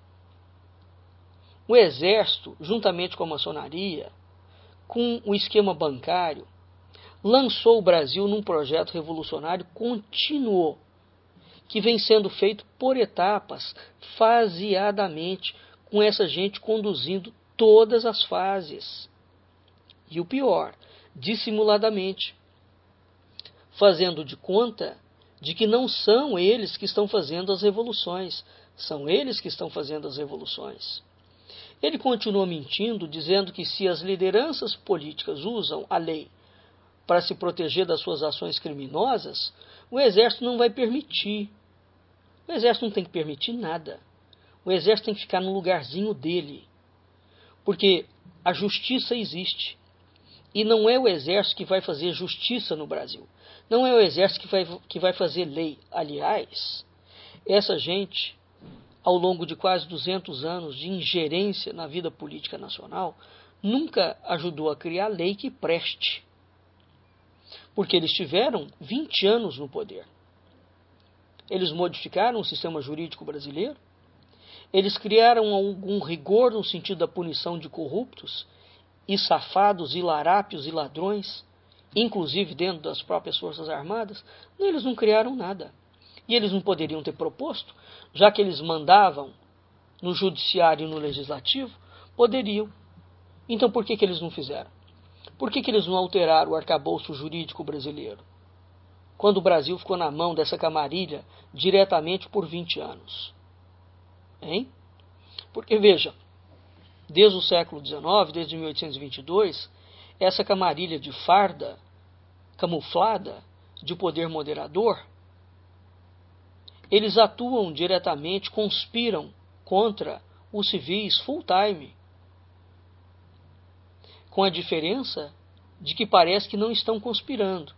O Exército, juntamente com a maçonaria, com o esquema bancário, lançou o Brasil num projeto revolucionário contínuo, que vem sendo feito por etapas, faseadamente, com essa gente conduzindo todas as fases. E o pior, dissimuladamente, fazendo de conta de que não são eles que estão fazendo as revoluções, são eles que estão fazendo as revoluções. Ele continua mentindo, dizendo que se as lideranças políticas usam a lei para se proteger das suas ações criminosas, o Exército não vai permitir. O Exército não tem que permitir nada. O Exército tem que ficar no lugarzinho dele. Porque a justiça existe. E não é o exército que vai fazer justiça no Brasil. Não é o exército que vai fazer lei. Aliás, essa gente, ao longo de quase 200 anos de ingerência na vida política nacional, nunca ajudou a criar lei que preste. Porque eles tiveram 20 anos no poder. Eles modificaram o sistema jurídico brasileiro. Eles criaram algum rigor no sentido da punição de corruptos e safados e larápios e ladrões, inclusive dentro das próprias Forças Armadas. Não, eles não criaram nada. E eles não poderiam ter proposto, já que eles mandavam no judiciário e no legislativo, poderiam. Então por que eles não fizeram? Por que eles não alteraram o arcabouço jurídico brasileiro? Quando o Brasil ficou na mão dessa camarilha diretamente por 20 anos. Hein? Porque, veja, desde o século XIX, desde 1822, essa camarilha de farda, camuflada, de poder moderador, eles atuam diretamente, conspiram contra os civis full-time, com a diferença de que parece que não estão conspirando.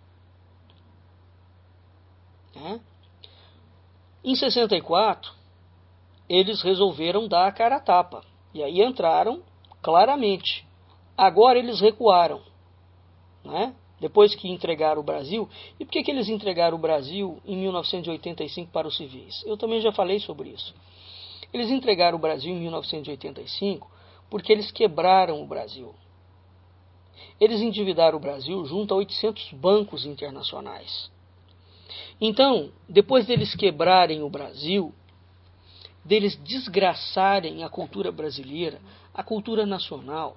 Em 64, eles resolveram dar a cara a tapa, e aí entraram claramente. Agora eles recuaram, depois que entregaram o Brasil. E por que eles entregaram o Brasil em 1985 para os civis? Eu também já falei sobre isso. Eles entregaram o Brasil em 1985 porque eles quebraram o Brasil. Eles endividaram o Brasil junto a 800 bancos internacionais. Então, depois deles quebrarem o Brasil, deles desgraçarem a cultura brasileira, a cultura nacional,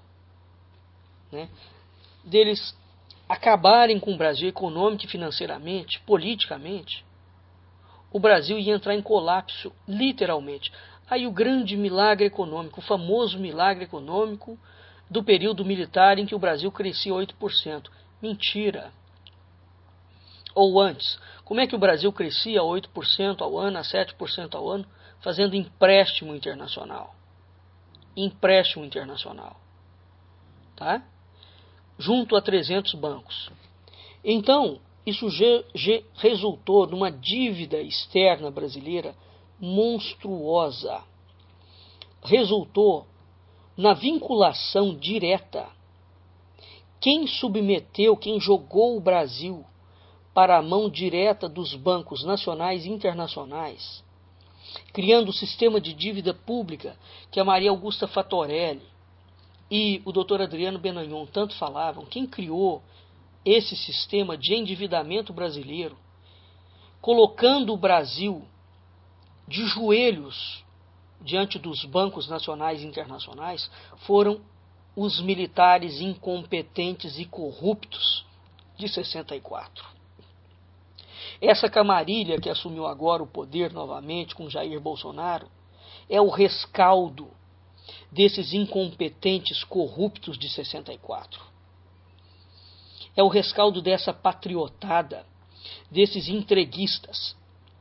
deles acabarem com o Brasil econômico e financeiramente, politicamente, o Brasil ia entrar em colapso, literalmente. Aí o grande milagre econômico, o famoso milagre econômico do período militar em que o Brasil crescia 8%. Mentira. Ou antes, como é que o Brasil crescia 8% ao ano, a 7% ao ano? Fazendo empréstimo internacional. Empréstimo internacional. Tá? Junto a 300 bancos. Então, isso resultou numa dívida externa brasileira monstruosa. Resultou na vinculação direta. Quem submeteu, quem jogou o Brasil para a mão direta dos bancos nacionais e internacionais, criando o sistema de dívida pública que a Maria Augusta Fattorelli e o Dr. Adriano Benagnon tanto falavam, quem criou esse sistema de endividamento brasileiro, colocando o Brasil de joelhos diante dos bancos nacionais e internacionais, foram os militares incompetentes e corruptos de 64. Essa camarilha que assumiu agora o poder novamente com Jair Bolsonaro é o rescaldo desses incompetentes corruptos de 64. É o rescaldo dessa patriotada, desses entreguistas,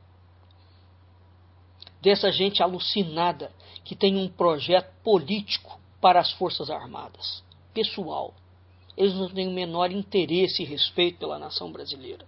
dessa gente alucinada que tem um projeto político para as Forças Armadas, pessoal. Eles não têm o menor interesse e respeito pela nação brasileira.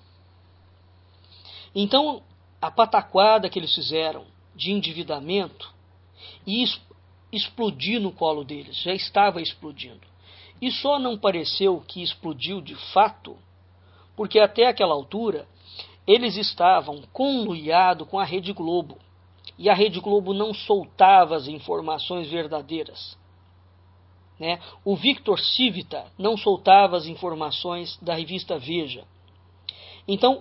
Então, a pataquada que eles fizeram de endividamento e explodir no colo deles, já estava explodindo. E só não pareceu que explodiu de fato, porque até aquela altura eles estavam conluiados com a Rede Globo. E a Rede Globo não soltava as informações verdadeiras. O Victor Civita não soltava as informações da revista Veja. Então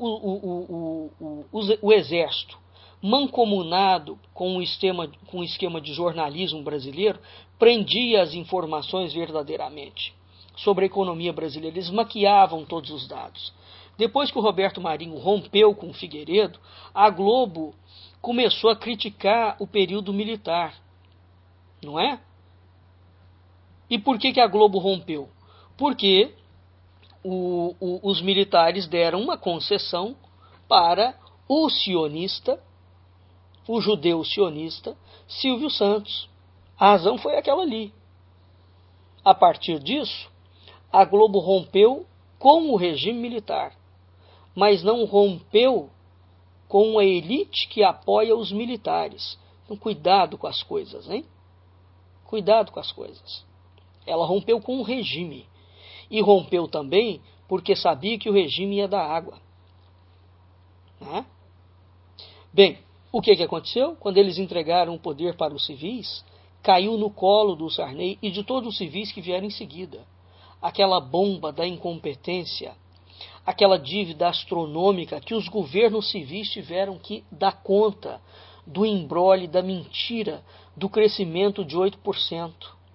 o Exército, mancomunado com o esquema de jornalismo brasileiro, prendia as informações verdadeiramente sobre a economia brasileira. Eles maquiavam todos os dados. Depois que o Roberto Marinho rompeu com o Figueiredo, a Globo começou a criticar o período militar, não é? E por que a Globo rompeu? Porque os militares deram uma concessão para o sionista, o judeu sionista, Silvio Santos. A razão foi aquela ali. A partir disso, a Globo rompeu com o regime militar, mas não rompeu com a elite que apoia os militares. Então, cuidado com as coisas, hein? Cuidado com as coisas. Ela rompeu com o regime. E rompeu também porque sabia que o regime ia dar água. Né? Bem, o que aconteceu? Quando eles entregaram o poder para os civis, caiu no colo do Sarney e de todos os civis que vieram em seguida. Aquela bomba da incompetência, aquela dívida astronômica que os governos civis tiveram que dar conta do imbróglio, da mentira, do crescimento de 8%.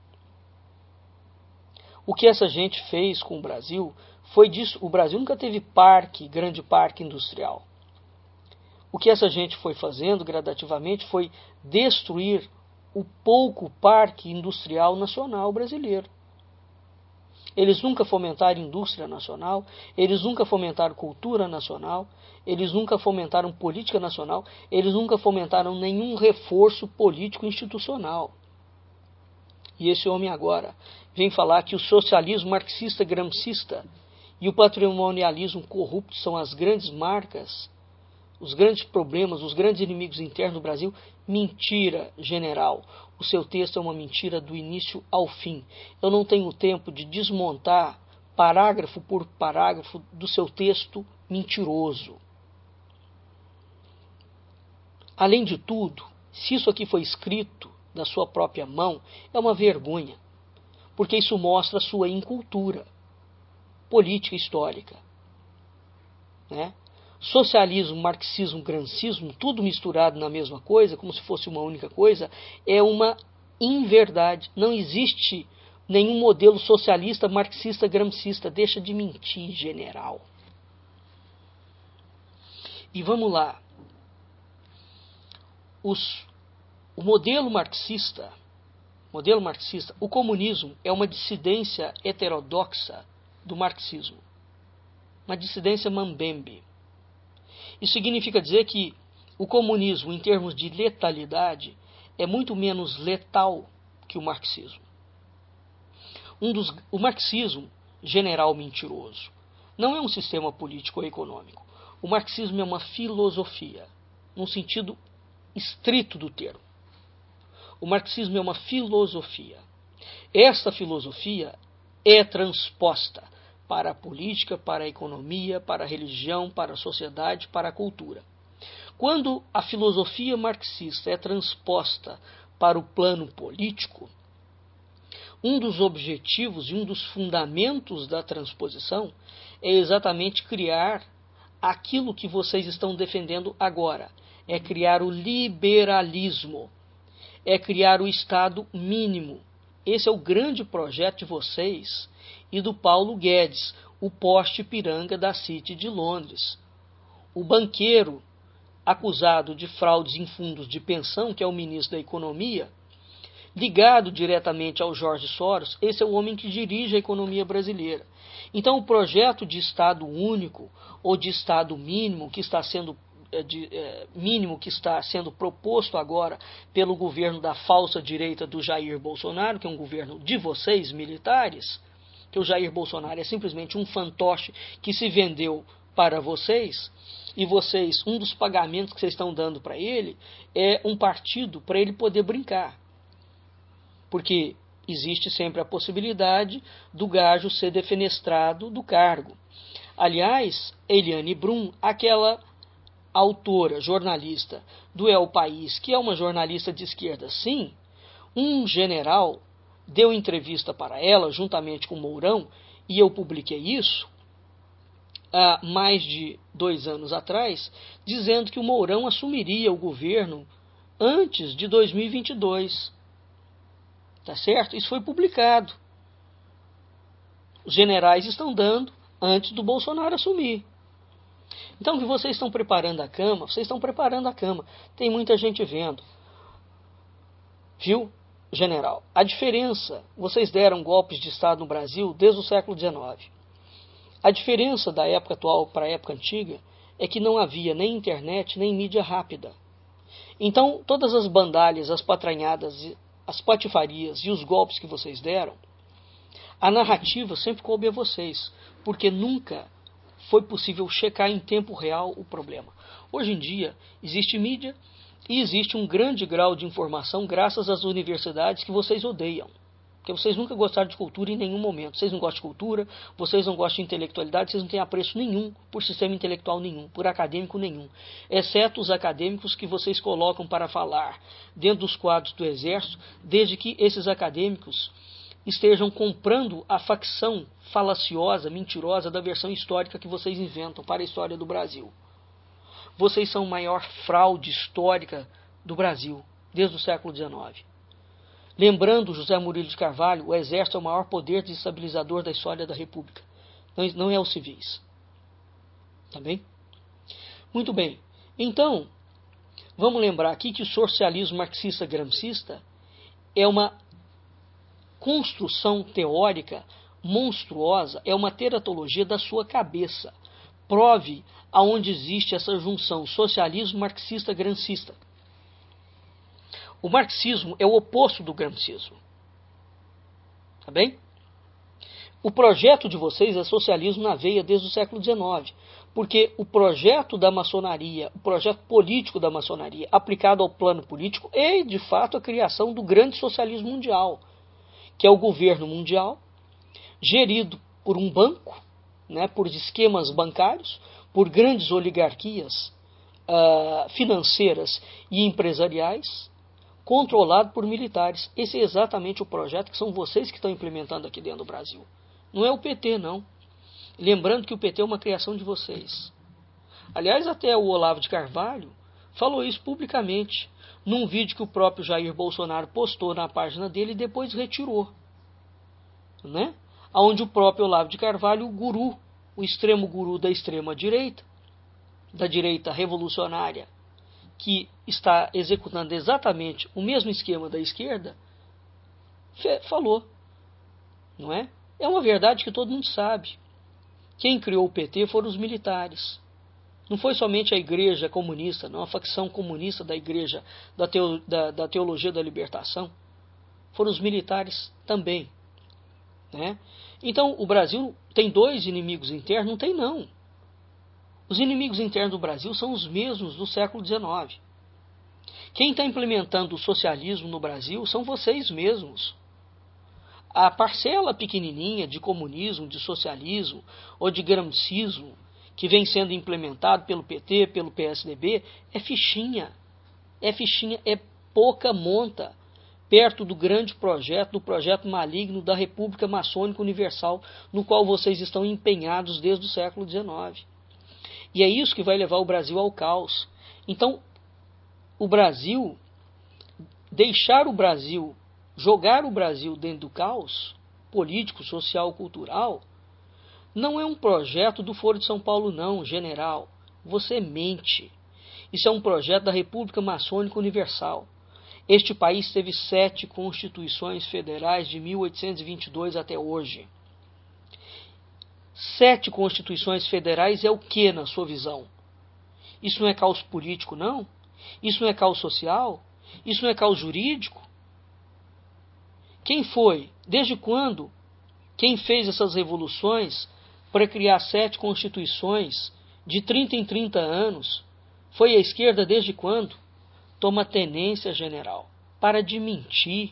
O que essa gente fez com o Brasil foi disso. O Brasil nunca teve grande parque industrial. O que essa gente foi fazendo gradativamente foi destruir o pouco parque industrial nacional brasileiro. Eles nunca fomentaram indústria nacional, eles nunca fomentaram cultura nacional, eles nunca fomentaram política nacional, eles nunca fomentaram nenhum reforço político institucional. E esse homem agora vem falar que o socialismo marxista-gramscista e o patrimonialismo corrupto são as grandes marcas, os grandes problemas, os grandes inimigos internos do Brasil. Mentira, general. O seu texto é uma mentira do início ao fim. Eu não tenho tempo de desmontar parágrafo por parágrafo do seu texto mentiroso. Além de tudo, se isso aqui foi escrito da sua própria mão, é uma vergonha, porque isso mostra a sua incultura política histórica. Né? Socialismo, marxismo, gramscismo, tudo misturado na mesma coisa, como se fosse uma única coisa, é uma inverdade. Não existe nenhum modelo socialista, marxista, gramscista. Deixa de mentir, general. E vamos lá. O modelo marxista, o comunismo é uma dissidência heterodoxa do marxismo. Uma dissidência mambembe. Isso significa dizer que o comunismo, em termos de letalidade, é muito menos letal que o marxismo. O marxismo, general mentiroso, não é um sistema político ou econômico. O marxismo é uma filosofia, num sentido estrito do termo. O marxismo é uma filosofia. Esta filosofia é transposta para a política, para a economia, para a religião, para a sociedade, para a cultura. Quando a filosofia marxista é transposta para o plano político, um dos objetivos e um dos fundamentos da transposição é exatamente criar aquilo que vocês estão defendendo agora. É criar o liberalismo, é criar o Estado mínimo. Esse é o grande projeto de vocês e do Paulo Guedes, o poste piranga da City de Londres. O banqueiro acusado de fraudes em fundos de pensão, que é o ministro da Economia, ligado diretamente ao Jorge Soros, esse é o homem que dirige a economia brasileira. Então o projeto de Estado único ou de Estado mínimo que está sendo proposto agora pelo governo da falsa direita do Jair Bolsonaro, que é um governo de vocês, militares, que o Jair Bolsonaro é simplesmente um fantoche que se vendeu para vocês, e vocês, um dos pagamentos que vocês estão dando para ele é um partido para ele poder brincar. Porque existe sempre a possibilidade do gajo ser defenestrado do cargo. Aliás, Eliane Brum, aquela autora, jornalista do El País, que é uma jornalista de esquerda, sim, um general deu entrevista para ela, juntamente com Mourão, e eu publiquei isso há mais de 2 anos atrás, dizendo que o Mourão assumiria o governo antes de 2022. Tá certo? Isso foi publicado. Os generais estão dando antes do Bolsonaro assumir. Então, que vocês estão preparando a cama, vocês estão preparando a cama. Tem muita gente vendo. Viu, general? A diferença, vocês deram golpes de Estado no Brasil desde o século XIX. A diferença da época atual para a época antiga é que não havia nem internet, nem mídia rápida. Então, todas as bandalhas, as patranhadas, as patifarias e os golpes que vocês deram, A narrativa sempre coube a vocês, porque nunca foi possível checar em tempo real o problema. Hoje em dia, existe mídia e existe um grande grau de informação graças às universidades que vocês odeiam. Porque vocês nunca gostaram de cultura em nenhum momento. Vocês não gostam de cultura, vocês não gostam de intelectualidade, vocês não têm apreço nenhum por sistema intelectual nenhum, por acadêmico nenhum. Exceto os acadêmicos que vocês colocam para falar dentro dos quadros do Exército, desde que esses acadêmicos estejam comprando a facção falaciosa, mentirosa da versão histórica que vocês inventam para a história do Brasil. Vocês são a maior fraude histórica do Brasil, desde o século XIX. Lembrando José Murilo de Carvalho, o Exército é o maior poder desestabilizador da história da República. Não é os civis. Tá bem? Muito bem. Então, vamos lembrar aqui que o socialismo marxista-gramscista é uma construção teórica monstruosa, é uma teratologia da sua cabeça. Prove aonde existe essa junção socialismo marxista-gramscista. O marxismo é o oposto do gramscismo. Tá bem? O projeto de vocês é socialismo na veia desde o século XIX, porque o projeto da maçonaria, o projeto político da maçonaria aplicado ao plano político é, de fato, a criação do grande socialismo mundial, que é o governo mundial, gerido por um banco, né, por esquemas bancários, por grandes oligarquias financeiras e empresariais, controlado por militares. Esse é exatamente o projeto que são vocês que estão implementando aqui dentro do Brasil. Não é o PT, não. Lembrando que o PT é uma criação de vocês. Aliás, até o Olavo de Carvalho falou isso publicamente, num vídeo que o próprio Jair Bolsonaro postou na página dele e depois retirou. Né? Onde o próprio Olavo de Carvalho, o guru, o extremo guru da extrema-direita, da direita revolucionária, que está executando exatamente o mesmo esquema da esquerda, falou. Não é? É uma verdade que todo mundo sabe. Quem criou o PT foram os militares. Não foi somente a igreja comunista, não, a facção comunista da igreja, da teologia da libertação. Foram os militares também. Né? Então, o Brasil tem dois inimigos internos? Não tem, não. Os inimigos internos do Brasil são os mesmos do século XIX. Quem está implementando o socialismo no Brasil são vocês mesmos. A parcela pequenininha de comunismo, de socialismo ou de gramscismo que vem sendo implementado pelo PT, pelo PSDB, é fichinha. É fichinha, é pouca monta perto do grande projeto, do projeto maligno da República Maçônica Universal, no qual vocês estão empenhados desde o século XIX. E é isso que vai levar o Brasil ao caos. Então, o Brasil, deixar o Brasil, jogar o Brasil dentro do caos político, social, cultural, não é um projeto do Foro de São Paulo, não, general. Você mente. Isso é um projeto da República Maçônica Universal. Este país teve 7 constituições federais de 1822 até hoje. 7 constituições federais é o que na sua visão? Isso não é caos político, não? Isso não é caos social? Isso não é caos jurídico? Quem foi? Desde quando? Quem fez essas revoluções para criar 7 constituições de 30 em 30 anos? Foi a esquerda desde quando? Toma tenência, general. Para de mentir.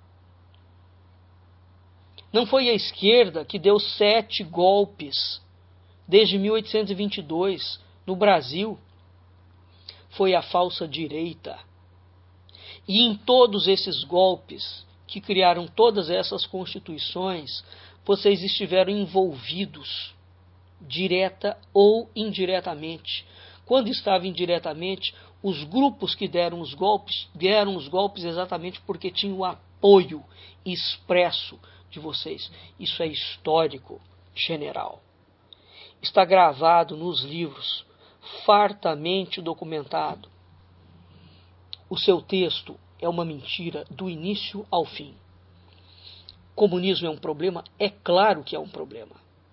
Não foi a esquerda que deu 7 golpes desde 1822 no Brasil. Foi a falsa direita. E em todos esses golpes que criaram todas essas constituições, vocês estiveram envolvidos, direta ou indiretamente. Quando estava indiretamente, os grupos que deram os golpes exatamente porque tinham o apoio expresso de vocês. Isso é histórico, general. Está gravado nos livros, fartamente documentado. O seu texto é uma mentira do início ao fim. Comunismo é um problema? É claro que é um problema.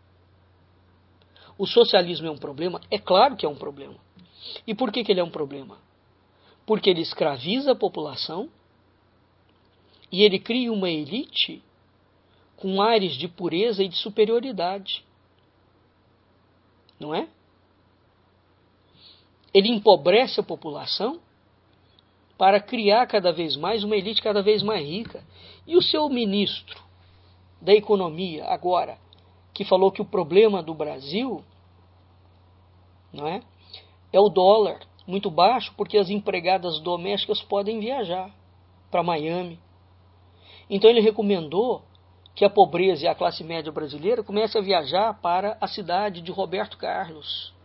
O socialismo é um problema? É claro que é um problema. E por que ele é um problema? Porque ele escraviza a população e ele cria uma elite com ares de pureza e de superioridade. Não é? Ele empobrece a população para criar cada vez mais uma elite cada vez mais rica. E o seu ministro da Economia, agora, que falou que o problema do Brasil, não é o dólar muito baixo, porque as empregadas domésticas podem viajar para Miami. Então ele recomendou que a pobreza e a classe média brasileira comece a viajar para a cidade de Roberto Carlos.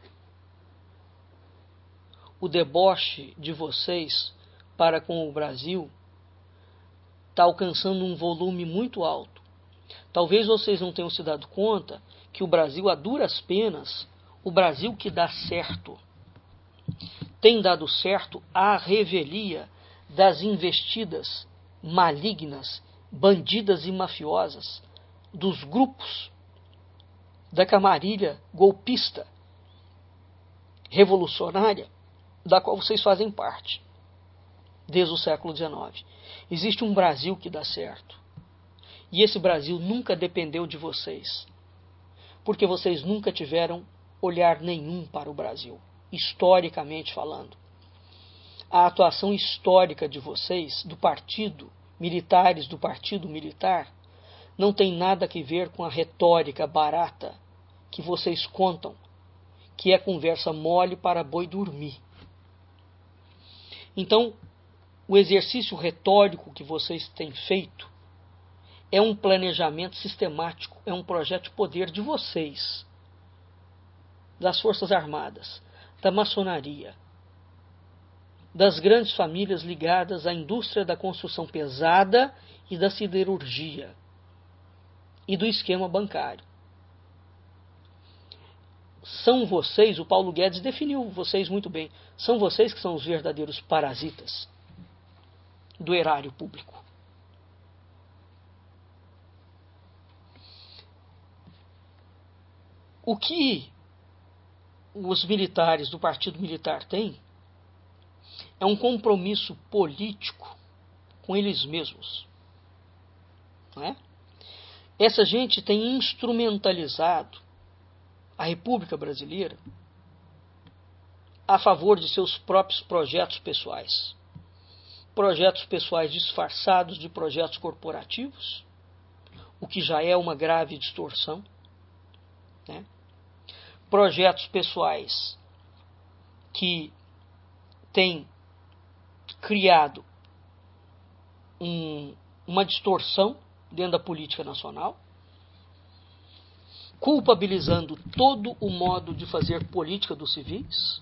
O deboche de vocês para com o Brasil está alcançando um volume muito alto. Talvez vocês não tenham se dado conta que o Brasil, a duras penas, o Brasil que dá certo, tem dado certo à revelia das investidas malignas, bandidas e mafiosas, dos grupos da camarilha golpista, revolucionária, da qual vocês fazem parte, desde o século XIX. Existe um Brasil que dá certo. E esse Brasil nunca dependeu de vocês, porque vocês nunca tiveram olhar nenhum para o Brasil, historicamente falando. A atuação histórica de vocês, do partido, militares do partido militar, não tem nada a ver com a retórica barata que vocês contam, que é conversa mole para boi dormir. Então, o exercício retórico que vocês têm feito é um planejamento sistemático, é um projeto de poder de vocês, das Forças Armadas, da maçonaria, das grandes famílias ligadas à indústria da construção pesada e da siderurgia e do esquema bancário. São vocês, o Paulo Guedes definiu vocês muito bem, são vocês que são os verdadeiros parasitas do erário público. O que os militares do Partido Militar têm é um compromisso político com eles mesmos. Não é? Essa gente tem instrumentalizado a República Brasileira a favor de seus próprios projetos pessoais. Projetos pessoais disfarçados de projetos corporativos, o que já é uma grave distorção, né? Projetos pessoais que têm criado uma distorção dentro da política nacional, culpabilizando todo o modo de fazer política dos civis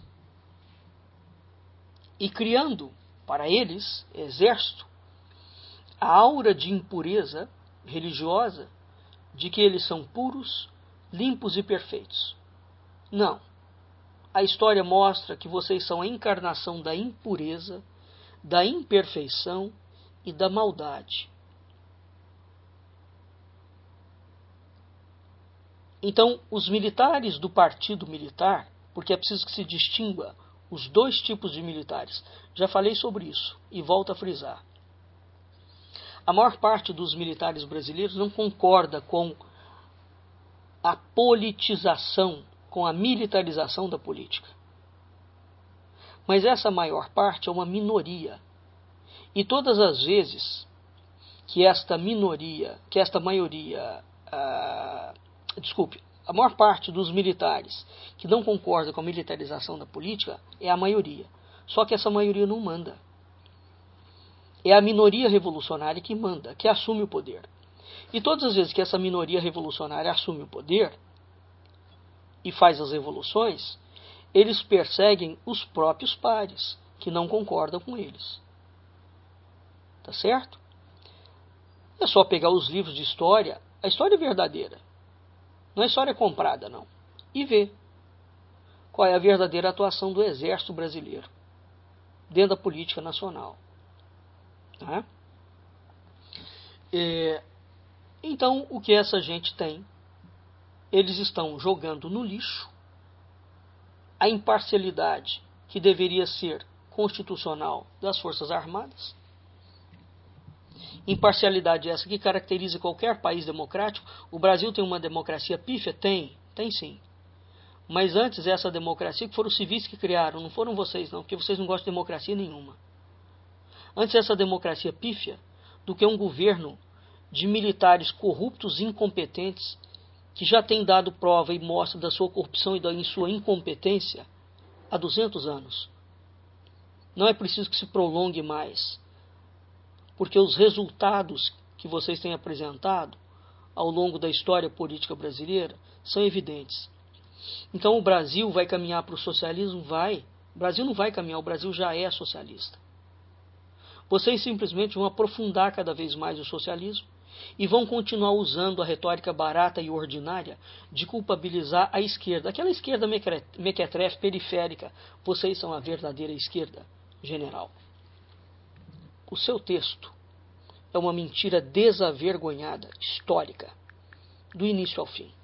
e criando, para eles, exército, a aura de impureza religiosa de que eles são puros, limpos e perfeitos. Não. A história mostra que vocês são a encarnação da impureza, da imperfeição e da maldade. Então, os militares do Partido Militar, porque é preciso que se distingua os dois tipos de militares, já falei sobre isso e volto a frisar. A maior parte dos militares brasileiros não concorda com a politização, com a militarização da política. Mas essa maior parte é uma minoria. E todas as vezes que a maior parte dos militares que não concorda com a militarização da política é a maioria. Só que essa maioria não manda. É a minoria revolucionária que manda, que assume o poder. E todas as vezes que essa minoria revolucionária assume o poder e faz as revoluções, eles perseguem os próprios pares, que não concordam com eles. Tá certo? É só pegar os livros de história, a história é verdadeira. Não é história comprada, não. E ver qual é a verdadeira atuação do Exército Brasileiro dentro da política nacional. Tá? Então, o que essa gente tem? Eles estão jogando no lixo a imparcialidade que deveria ser constitucional das Forças Armadas Imparcialidade essa que caracteriza qualquer país democrático. O Brasil tem uma democracia pífia? Tem sim. Mas antes essa democracia, que foram os civis que criaram, não foram vocês não, porque vocês não gostam de democracia nenhuma. Antes essa democracia pífia do que um governo de militares corruptos e incompetentes que já tem dado prova e mostra da sua corrupção e da sua incompetência há 200 anos. Não é preciso que se prolongue mais, porque os resultados que vocês têm apresentado ao longo da história política brasileira são evidentes. Então o Brasil vai caminhar para o socialismo? Vai. O Brasil não vai caminhar, o Brasil já é socialista. Vocês simplesmente vão aprofundar cada vez mais o socialismo e vão continuar usando a retórica barata e ordinária de culpabilizar a esquerda. Aquela esquerda mequetrefe, periférica. Vocês são a verdadeira esquerda, general. O seu texto é uma mentira desavergonhada, histórica, do início ao fim.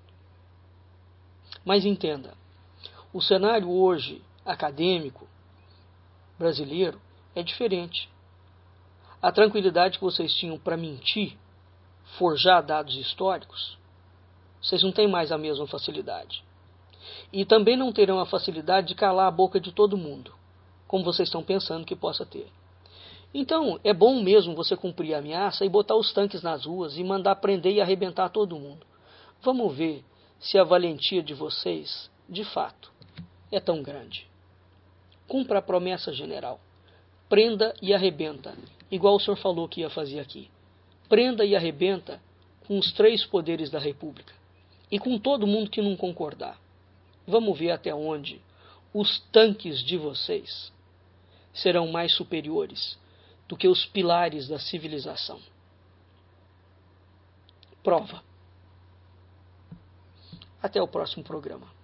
Mas entenda, o cenário hoje acadêmico brasileiro é diferente. A tranquilidade que vocês tinham para mentir, forjar dados históricos, vocês não têm mais a mesma facilidade. E também não terão a facilidade de calar a boca de todo mundo, como vocês estão pensando que possa ter. Então, é bom mesmo você cumprir a ameaça e botar os tanques nas ruas e mandar prender e arrebentar todo mundo. Vamos ver se a valentia de vocês, de fato, é tão grande. Cumpra a promessa, general. Prenda e arrebenta, igual o senhor falou que ia fazer aqui. Prenda e arrebenta com os 3 poderes da República e com todo mundo que não concordar. Vamos ver até onde os tanques de vocês serão mais superiores do que os pilares da civilização. Prova. Até o próximo programa.